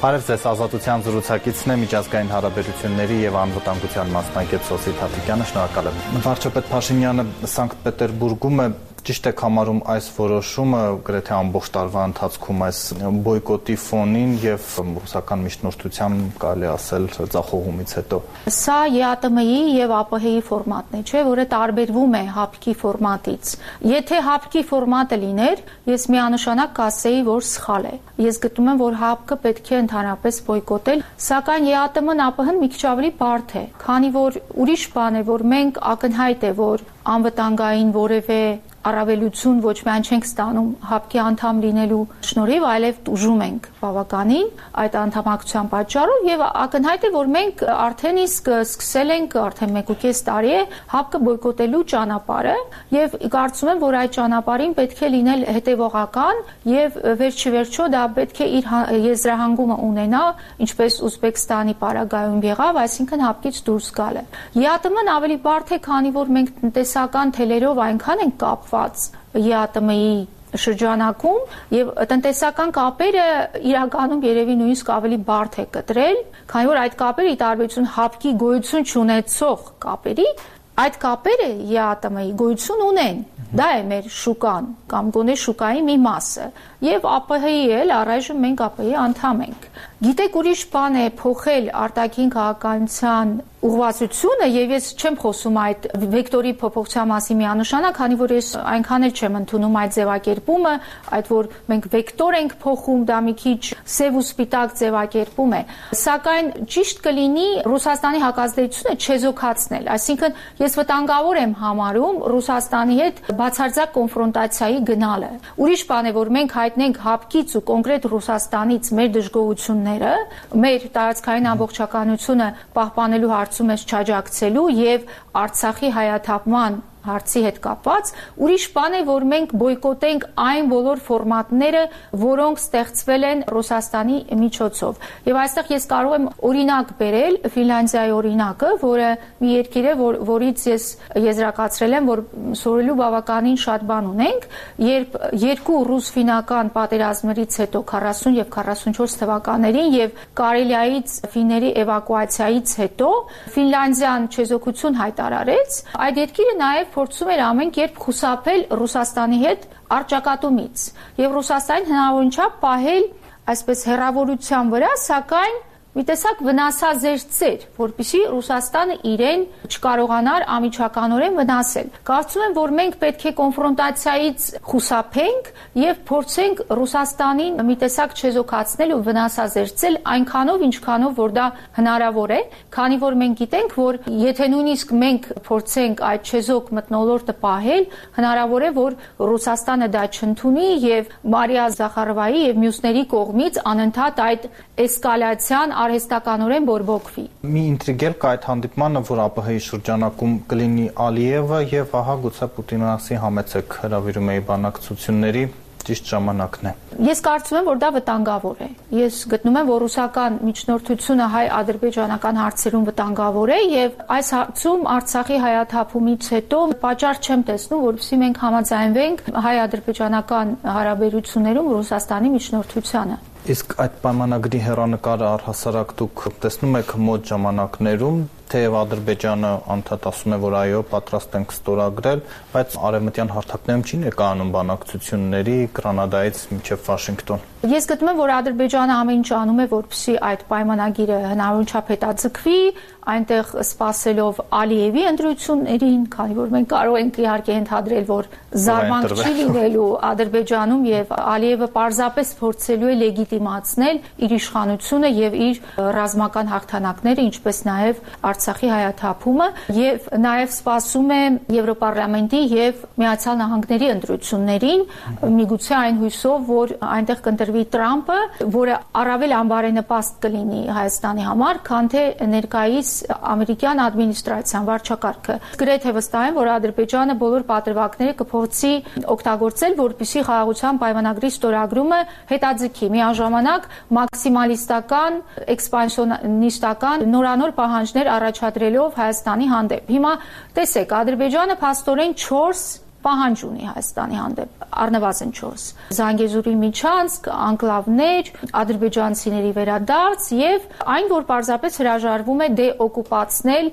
Բարև ձեզ, Ազատության զրուցակիցն է միջազգային հարաբերությունների եւ անվտանգության մասնագետ Սոսիտ Հաթիկյանը, շնորհակալ եմ։ Վարչապետ Փաշինյանը Սանկտ Պետերբուրգում է ճիշտ է համարում այս որոշումը գրեթե ամբողջ տարվա ընթացքում այս բոյկոտի ֆոնին եւ ռուսական միջնորդությամբ կարելի ասել ձախողումից հետո։ Սա ԵԱՏՄ-ի եւ ԱՊՀ-ի ֆորմատն է, չէ, որը տարբերվում է ՀԱՊԿ-ի ֆորմատից։ Եթե ՀԱՊԿ-ի ֆորմատը լիներ, ես միանշանակ կասեի, որ սխալ է։ Ես գտնում եմ, որ ՀԱՊԿ-ը պետք է ընդհանրապես բոյկոտել, սակայն ԵԱՏՄ-ն, ԱՊՀ-ն մի քիչ ավելի բարդ է, քանի որ ուրիշ բան է, որ մենք ակնհայտ է, որ անվտանգային որևէ առավելություն ոչ միայն չենք ստանում ՀԱՊԿ-ի անդամ լինելու շնորհիվ, այլև տուժում ենք բավականին այդ անդամակցության պատճառով եւ ակնհայտ է, որ մենք արդեն իսկ սկսել ենք արդեն 1.5 տարի է ՀԱՊԿ-ը բոյկոտելու ճանապարհը եւ կարծում եմ, որ այդ ճանապարհին պետք է լինել հետեւողական եւ վերջիվերջո դա պետք է իր եզրահանգումը ունենա, ինչպես Ուզբեկստանի պարագայում եղավ, այսինքն ՀԱՊԿ-ից դուրս գալը։ ԵԱՏՄ-ն ավելի բարդ է, քանի որ մենք տնտեսական թելերով այնքան ենք կապված ԵԱՏՄ-ի շրջանակում եւ տնտեսական կապերը իրականում երևի նույնիսկ ավելի բարդ է կտրել, քանի որ այդ կապերը ի տարբերություն ՀԱՊԿ-ի գոյություն չունեցող կապերի, այդ կապերը ԵԱՏՄ-ի գոյություն ունեն։ Դա է մեր շուկան կամ գոնե շուկայի մի մասը եւ ԱՊՀ-ի էլ առայժմ մենք ԱՊՀ-ի անդամ ենք։ Գիտեք, ուրիշ բան է փոխել արտաքին քաղաքականության ուղղվածությունը եւ ես չեմ խոսում այդ վեկտորի փոփոխության մասին միանշանակ, քանի որ ես այնքան էլ չեմ ընդունում այդ ձևակերպումը, այդ որ մենք վեկտոր ենք փոխում, դա մի քիչ սև ու սպիտակ ձևակերպում է, սակայն ճիշտ կլինի Ռուսաստանի հակազդեցությունը չեզոքացնել, այսինքն ես վտանգավոր եմ համարում Ռուսաստանի հետ բացարձակ կոնֆրոնտացիայի գնալը։ Ուրիշ բան է, որ մենք հայտնենք ՀԱՊԿ-ից ու կոնկրետ Ռուսաստանից մեր դժգոհությունները, մեր տարածքային ամբողջականությունը պահպանելու հարցում ես չաջակցելու եւ Արցախի հայաթափման հարցի հետ կապված, ուրիշ բան է, որ մենք բոյկոտենք այն բոլոր ֆորմատները, որոնք ստեղծվել են Ռուսաստանի միջոցով։ Եվ այստեղ ես կարող եմ օրինակ բերել Ֆինլանդիայի օրինակը, որը մի երկիր է, որից ես եզրակացրել եմ, որ սովորելու բավականին շատ բան ունենք, երբ երկու ռուս-ֆինական պատերազմներից հետո 40 եւ 44 թվականներին եւ Կարելիայից ֆինների էվակուացիայից հետո Ֆինլանդիան չեզոքություն հայտարարեց, այդ երկիրը նաեւ փորձում էր ամեն կերպ խուսափել Ռուսաստանի հետ առճակատումից եւ Ռուսաստանին հնարավորին չափ պահել այսպես հեռավորության վրա, սակայն մի տեսակ վնասազերծեր, որպեսզի Ռուսաստանը իրեն չկարողանար ամիջականորեն վնասել։ Կարծում եմ, որ մենք պետք է կոնֆրոնտացիայից խուսափենք եւ փորձենք Ռուսաստանին մի տեսակ չեզոքացնել ու վնասազերծել այնքանով, ինչքանով որ դա հնարավոր է, քանի որ մենք գիտենք, որ եթե նույնիսկ մենք փորձենք այդ չեզոք մթնոլորտը պահել, հնարավոր է, որ Ռուսաստանը դա չընդունի եւ Մարիա Զախարովայի եւ մյուսների կողմից անընդհատ այդ էսկալացիան արհեստականորեն բորբոքվի։ Մի ինտրիգ կա այդ հանդիպմանը, որ ԱՊՀ-ի շրջանակում կլինի Ալիևը եւ ահա գուցե Պուտինը ասի համեցեք հրավիրում էի բանակցությունների, ճիշտ ժամանակն է։ Ես կարծում եմ, որ դա վտանգավոր է։ Ես գտնում եմ, որ ռուսական միջնորդությունը հայ-ադրբեջանական հարցերում վտանգավոր է եւ այս հարցում Արցախի հայաթափումից հետո պատճառ չեմ տեսնում, որովհետեւ մենք համաձայնվենք հայ-ադրբեջանական հարաբերություններում Ռուսաստանի միջնորդությանը։ Իսկ այդ պայմանագրի հեռանկարը առհասարակ դուք տեսնում եք մոտ ժամանակներում, թեև Ադրբեջանը անդադ ասում է, որ այո, պատրաստ ենք ստորագրել, բայց արևմտյան հարթակներում չի ներկայանում բանակցությունների Կանադայից մինչև Վաշինգտոն։ Ես գտնում եմ, որ Ադրբեջանը ամեն ինչ անում է, որպեսզի այդ պայմանագիրը հնարավորին չափ հետաձգվի, այնտեղ սպասելով Ալիևի ընտրություններին, քանի որ մենք կարող ենք իհարկե ենթադրել, որ զարմանք չի լինելու Ադրբեջանում եւ Ալիևը պարզապես փորձելու է լեգիտիմացնել իր իշխանությունը եւ իր ռազմական հաղթանակները, ինչպես նաեւ Արցախի հայաթափումը եւ նաեւ սպասում է Եվրոպարլամենտի եւ Միացյալ Նահանգների ընտրություններին, միգուցե այն հույսով, որ այնտեղ կընտրվի Տրամպը, որը առավել անբարենպաստ կլինի Հայաստանի համար, քան թե ներկայիս ամերիկյան ադմինիստրացիան վարչակարգը։ Գրեթե վստահ եմ, որ Ադրբեջանը բոլոր պատրվակները կփորձի օգտագործել, որպեսզի խաղաղության պայմանագրի ստորագրումը հետաձգի, միաժամանակ մաքսիմալիստական, էքսպանսիոնիստական նորանոր պահանջներ առաջադրելով Հայաստանի հանդեպ։ Հիմա տեսեք, Ադրբեջանը փաստորեն 4 պահանջ ունի Հայաստանի հանդեպ, առնվազն 4 Զանգեզուրի միջանցք, անկլավներ, ադրբեջանցիների վերադարձ եւ այն, որ պարզապես հրաժարվում է դեօկուպացնել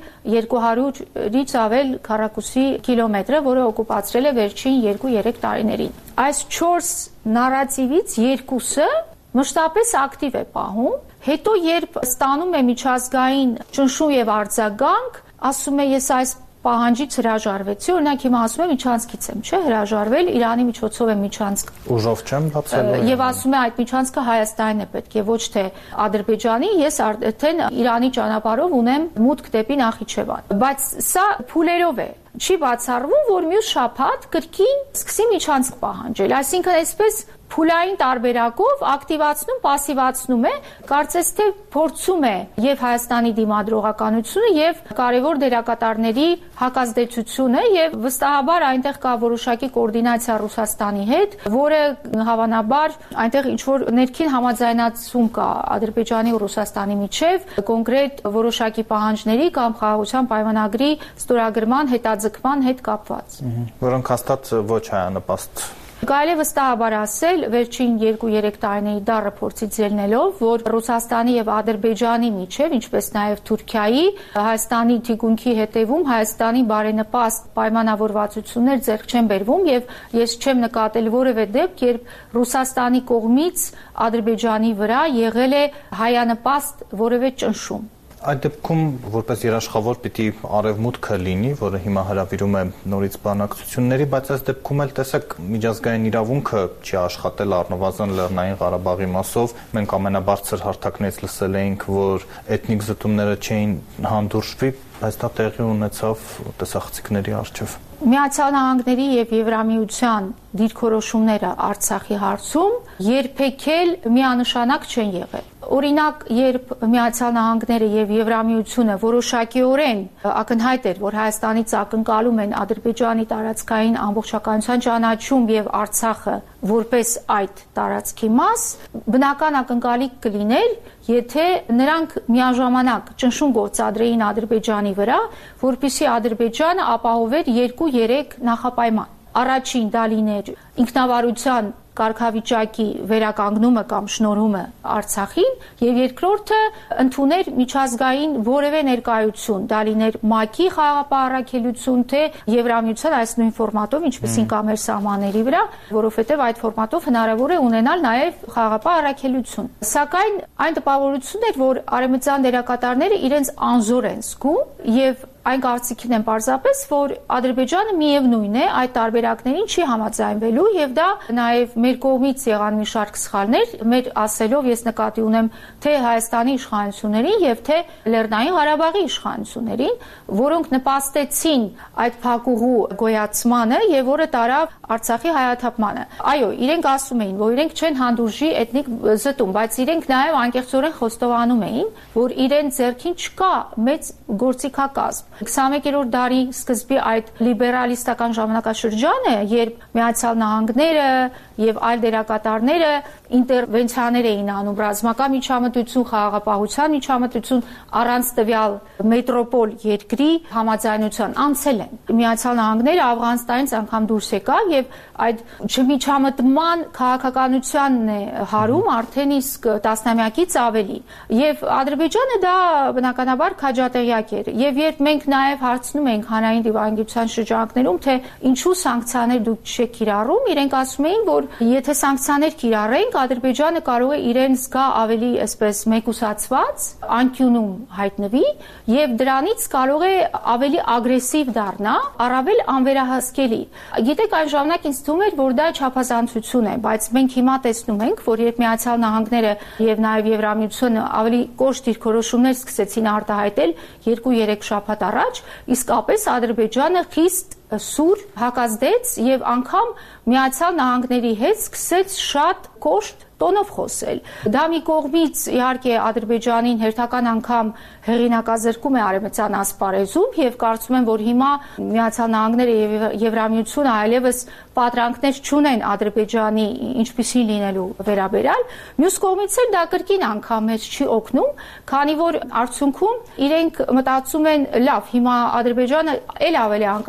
200-ից ավել քառակուսի կիլոմետրը, որը օկուպացրել է վերջին 2-3 տարիներին։ Այս 4 նարատիվից երկուսը մշտապես ակտիվ է պահում, հետո երբ ստանում է միջազգային ճնշում եւ արձագանք, ասում է ես այս պահանջից հրաժարվեցի, օրինակ հիմա ասում եմ միջանցքից եմ, չէ, հրաժարվել, Իրանի միջոցով եմ միջանցք։ Ուժով չեմ բացելու։ Եվ ասում է այդ միջանցքը Հայաստանին է պետք է, ոչ թե Ադրբեջանի, ես արդեն Իրանի ճանապարհով ունեմ մուտք դեպի Նախիջևան։ Բայց սա փուլերով է։ Չի բացառվում, որ մյուս շաբաթ կրկին սկսի միջանցք պահանջել, այսինքն այսպես փուլային տարբերակով ակտիվացնում, պասիվացնում է, կարծես թե փորձում է եւ Հայաստանի դիմադրողականությունը եւ կարևոր դերակատարների հակազդեցությունը եւ վստահաբար այնտեղ կա որոշակի կոորդինացիա Ռուսաստանի հետ, որը հավանաբար այնտեղ ինչ որ ներքին համաձայնացում կա Ադրբեջանի ու Ռուսաստանի միջև կոնկրետ որոշակի պահանջների կամ խաղաղության պայմանագրի ստորագրման հետաձգման հետ կապված։ Որոնք հաստատ ոչ հայանպաստ Կարելի է վստահաբար ասել, վերջին 2-3 տարիների դառը փորձից ելնելով, որ Ռուսաստանի եւ Ադրբեջանի միջև, ինչպես նաեւ Թուրքիայի, Հայաստանի թիկունքի հետևում Հայաստանի բարենպաստ պայմանավորվածություններ ձեռք չեն բերվում եւ ես չեմ նկատել որևէ դեպք, երբ Ռուսաստանի կողմից Ադրբեջանի վրա եղել է հայանպաստ որևէ ճնշում։ Այդ դեպքում որպես երաշխավոր պիտի արևմուտքը լինի, որը հիմա հրավիրում է նորից բանակցությունների, բայց այս դեպքում էլ տեսեք միջազգային իրավունքը չի աշխատել առնվազն Լեռնային Ղարաբաղի մասով։ Մենք ամենաբարձր հարթակներից լսել էինք, որ էթնիկ զտումները չէին հանդուրժվի, բայց դա տեղի ունեցավ տեսախցիկների առջև։ Միացյալ Նահանգների եւ Եվրամիության դիրքորոշումները Արցախի հարցում երբեք էլ միանշանակ չեն եղել։ Օրինակ, երբ Միացյալ Նահանգները եւ Եվրամիությունը որոշակիորեն ակնհայտ էր, որ Հայաստանից ակնկալում են Ադրբեջանի տարածքային ամբողջականության ճանաչում եւ Արցախը որպես այդ տարածքի մաս, բնական ակնկալիք կլիներ, եթե նրանք միաժամանակ ճնշում գործադրեին Ադրբեջանի վրա, որպեսզի Ադրբեջանը ապահովեր 2-3 նախապայման։ Առաջին դա լիներ ինքնավարության կարգավիճակի վերականգնումը կամ շնորհումը Արցախին եւ երկրորդը ընդուներ միջազգային որևէ ներկայություն, դա լիներ ՄԱԿ-ի խաղաղապահ առաքելություն, թե Եվրամիության այս նույն ֆորմատով, ինչպեսին կա մեր սահմանների վրա, որովհետեւ այդ ֆորմատով հնարավոր է ունենալ նաեւ խաղաղապահ առաքելություն։ Սակայն այն տպավորությունն էր, որ արևմտյան դերակատարները իրենց անզոր են զգում եւ այն կարծիքին են պարզապես, որ Ադրբեջանը միևնույն է այդ տարբերակներին չի համաձայնվելու եւ դա նաեւ մեր կողմից եղան մի շարք սխալներ, մեր ասելով ես նկատի ունեմ թե Հայաստանի իշխանություններին եւ թե Լեռնային Ղարաբաղի իշխանություններին, որոնք նպաստեցին այդ փակուղու գոյացմանը եւ որը տարավ Արցախի հայաթափմանը։ Այո, իրենք ասում էին, որ իրենք չեն հանդուրժի էթնիկ զտում, բայց իրենք նաեւ անկեղծորեն խոստովանում էին, որ իրենց ձեռքին չկա մեծ գործիքակազմ։ 21-րդ դարի սկզբի այդ լիբերալիստական ժամանակաշրջանը, երբ Միացյալ Նահանգները եւ այլ դերակատարները ինտերվենցիաներ էին անում, ռազմական միջամտություն, խաղաղապահության միջամտություն առանց տվյալ մետրոպոլ երկրի համաձայնության անցել են։ Միացյալ Նահանգները Աֆղանստանից անգամ դուրս եկավ եւ այդ չմիջամտման քաղաքականությանն է հարում արդեն իսկ տասնամյակից ավելի։ Եվ Ադրբեջանը դա բնականաբար քաջատեղյակ էր։ Եվ երբ մենք նաեւ հարցնում ենք հանրային դիվանագիտության շրջանակներում, թե ինչու սանկցիաներ դուք չեք կիրառում, իրենք ասում էին, որ եթե սանկցիաներ կիրառենք, Ադրբեջանը կարող է իրեն զգա ավելի այսպես մեկուսացված, անկյունում հայտնվի եւ դրանից կարող է ավելի ագրեսիվ դառնա, առավել անվերահսկելի։ Գիտեք, այն ժամանակ ինձ թվում էր, որ դա չափազանցություն է, բայց մենք հիմա տեսնում ենք, որ երբ Միացյալ Նահանգները եւ նաեւ Եվրամիությունը ավելի կոշտ դիրքորոշումներ սկսեցին արտահայտել 2-3 շաբաթ առաջ, իսկապես Ադրբեջանը խիստ սուր հակազդեց եւ անգամ Միացյալ Նահանգների հետ սկսեց շատ կոշտ տոնով խոսել։ Դա մի կողմից իհարկե Ադրբեջանին հերթական անգամ հեղինակազրկում է արևմտյան ասպարեզում եւ կարծում եմ, որ հիմա Միացյալ Նահանգները եւ Եվրամիությունը այլևս պատրանքներ չունեն Ադրբեջանի ինչպիսին լինելու վերաբերյալ։ Մյուս կողմից էլ դա կրկին անգամ մեծ չի օգնում, քանի որ արդյունքում իրենք մտածում են, լավ, հիմա Ադրբեջանը ել ավելի անկառավարելի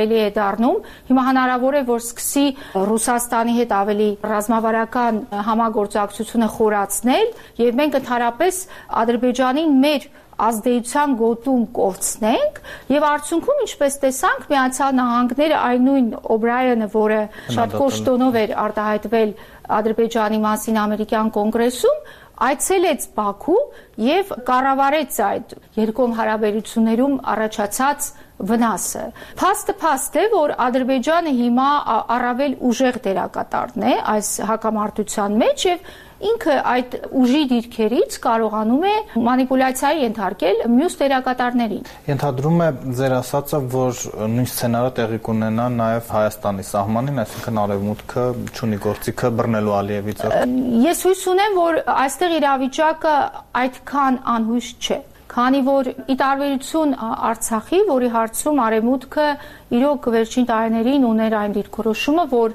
ավելի է դառնում։ Հիմա հնարավոր է, որ սկսի Ռուսաստանի հետ ավելի ռազմավարական համագործակցությունը խորացնել, եւ մենք ընդհանրապես Ադրբեջանին մեր ազդեցության գոտում կորցնենք եւ արդյունքում ինչպես տեսանք Միացյալ Նահանգները այն նույն Օբրայենը, որը շատ կոշտ տոնով էր արտահայտվել Ադրբեջանի մասին ամերիկյան կոնգրեսում, այցելեց Բաքու եւ կառավարեց այդ երկկողմ հարաբերություններում առաջացած վնասը։ Փաստը է, որ Ադրբեջանը հիմա առավել ուժեղ դերակատարն է այս հակամարտության մեջ եւ ինքը այդ ուժի դիրքերից կարողանում է մանիպուլյացիայի ենթարկել մյուս դերակատարներին։ Ենթադրում է ձեր ասածը, որ նույն սցենարը տեղի կունենա նաև Հայաստանի սահմանին, այսինքն արևմուտքը չունի գործիքը բռնելու Ալիևի ձեռքը։ Ես հույս ունեմ, որ այստեղ իրավիճակը այդքան անհույս չէ, քանի որ ի տարբերություն Արցախի, որի հարցում արևմուտքը իրոք վերջին տարիներին ուներ այն դիրքորոշումը, որ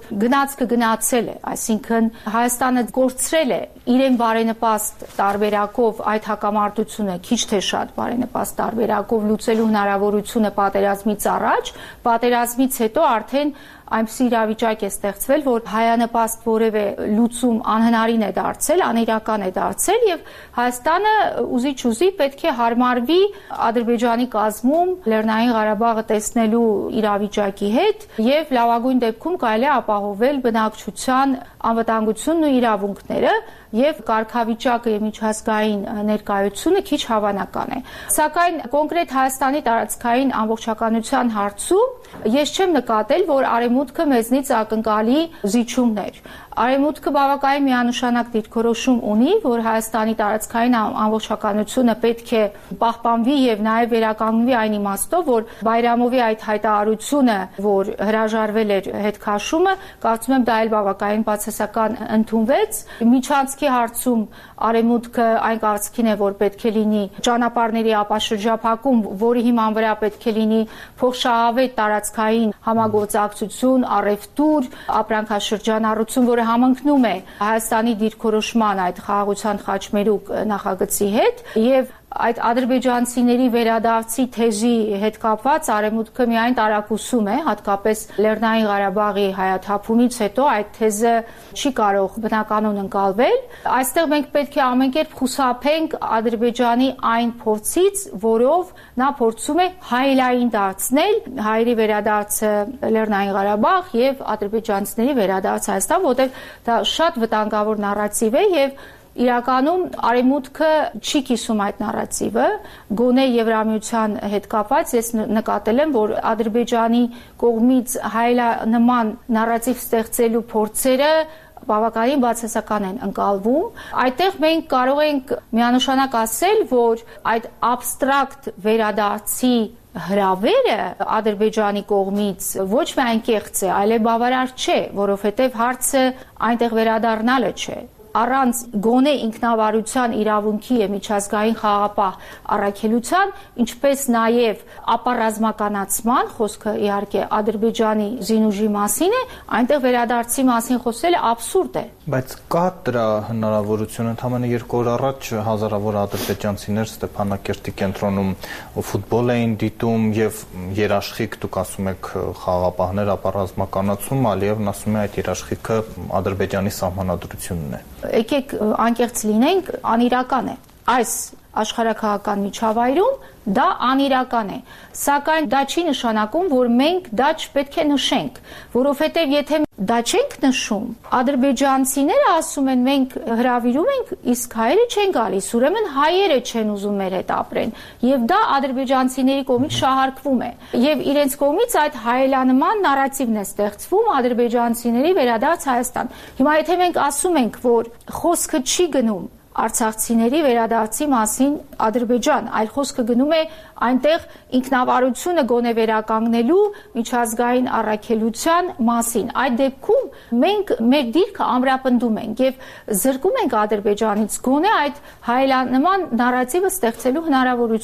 գնացել է, այսինքն Հայաստանը կորցրել է իրեն բարենպաստ տարբերակով այդ հակամարտությունը, քիչ թե շատ բարենպաստ տարբերակով լուծելու հնարավորությունը պատերազմից առաջ, պատերազմից հետո արդեն այնպիսի իրավիճակ է ստեղծվել, որ հայանպաստ որևէ լուծում անհնարին է դարձել, անիրական է դարձել եւ Հայաստանը ուզի պետք է հարմարվի Ադրբեջանի կազմում Լեռնային Ղարաբաղը տեսնելու իրավիճակի հետ եւ լավագույն դեպքում կարելի է ապահովել բնակչության անվտանգությունն ու իրավունքները եւ կարգավիճակը եւ միջազգային ներկայությունը քիչ հավանական է։ Սակայն կոնկրետ Հայաստանի տարածքային ամբողջականության հարցում ես չեմ նկատել, որ արևմուտքը մեզնից ակնկալի զիջումներ։ Արևմուտքը բավականին միանշանակ դիրքորոշում ունի, որ Հայաստանի տարածքային ամբողջականությունը պետք է պահպանվի եւ նաեւ վերականգնվի այն իմաստով, որ Բայրամովի այդ հայտարարությունը, որ հրաժարվել էր հետքաշումը, կարծում եմ դա էլ բավականին բացասական ընդունվեց։ Միջանցքի հարցում արևմուտքը այն կարծիքին է, որ պետք է լինի ճանապարհների ապաշրջափակում, որի հիման վրա պետք է լինի փոխշահավետ տարածքային համագործակցություն, առևտուր, ապրանքաշրջանառություն, որը համընկնում է Հայաստանի դիրքորոշման այդ խաղաղության խաչմերուկ նախագծի հետ եւ այդ ադրբեջանցիների վերադարձի թեզի հետ կապված արևմուտքը միայն տարակուսում է, հատկապես Լեռնային Ղարաբաղի հայաթափումից հետո այդ թեզը չի կարող բնականon ընկալվել։ Այստեղ մենք պետք է ամեն կերպ խուսափենք Ադրբեջանի այն փորձից, որով նա փորձում է հայելային դարձնել հայերի վերադարձը Լեռնային Ղարաբաղ եւ ադրբեջանցիների վերադարձ Հայաստան, որտեղ դա շատ վտանգավոր նարատիվ է եւ իրականում արևմուտքը չի կիսում այդ նարատիվը, գոնե Եվրամիության հետ կապված ես նկատել եմ, որ Ադրբեջանի կողմից հայելանման նարատիվ ստեղծելու փորձերը բավականին բացասական են ընկալվում։ Այդտեղ մենք կարող ենք միանշանակ ասել, որ այդ абստրակտ վերադարձի հրավերը Ադրբեջանի կողմից ոչ միայն կեղծ է, այլև բավարար չէ, որովհետև հարցը այնտեղ վերադառնալը չէ։ Առանց գոնե ինքնավարության իրավունքի եւ միջազգային խաղաղապահ առաքելության, ինչպես նաեւ ապառազմականացման, խոսքը իհարկե Ադրբեջանի զինուժի մասին է, այնտեղ վերադարձի մասին խոսելը աբսուրդ է։ Բայց կա դրա հնարավորություն, ընդհանրապես 2 օր առաջ հազարավոր ադրբեջանցիներ Ստեփանակերտի կենտրոնում ֆուտբոլ էին դիտում եւ երաշխիք, դուք ասում եք խաղաղապահներ ապառազմականացում, Ալիևն ասում է այդ երաշխիքը Ադրբեջանի սահմանադրությունն է։ Եկեք անկեղծ լինենք, անիրական է։ Այս աշխարհաքաղաքական միջավայրում դա անիրական է, սակայն դա չի նշանակում, որ մենք դա չպետք է նշենք, որովհետև եթե դա չենք նշում, ադրբեջանցիները ասում են մենք հրավիրում ենք, իսկ հայերը չեն գալիս, ուրեմն հայերը չեն ուզում մեր հետ ապրեն, եւ դա ադրբեջանցիների կողմից շահարկվում է, եւ իրենց կողմից այդ հայելանման նարատիվն է ստեղծվում ադրբեջանցիների վերադարձ Հայաստան։ Հիմա եթե մենք ասում ենք, որ խոսքը չի գնում արցախցիների վերադարձի մասին Ադրբեջան, այլ խոսքը գնում է այնտեղ ինքնավարությունը գոնե վերականգնելու միջազգային առաքելության մասին։ Այդ դեպքում մենք մեր դիրքը ամրապնդում ենք եւ զրկում ենք Ադրբեջանից գոնե այդ հայելանման նարատիվը ստեղծելու հնարավորությունից։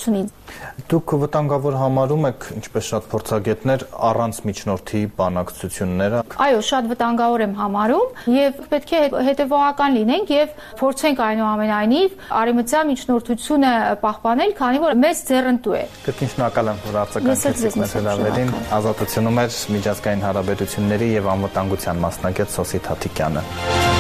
Դուք վտանգավոր համարում եք, ինչպես շատ փորձագետներ, առանց միջնորդի բանակցությունները։ Այո, շատ վտանգավոր եմ համարում եւ պետք է հետեւողական լինենք եւ փորձենք այնուամենայնիվ արևմտյան միջնորդությունը պահպանել, քանի որ մեծ ձեռնտու է։ Կրկին շնորհակալ եմ, որ արձագանքեցիք մեր հրավերին։ Ազատությունում էր միջազգային հարաբերությունների եւ անվտանգության մասնագետ Սոսի Թաթիկյանը։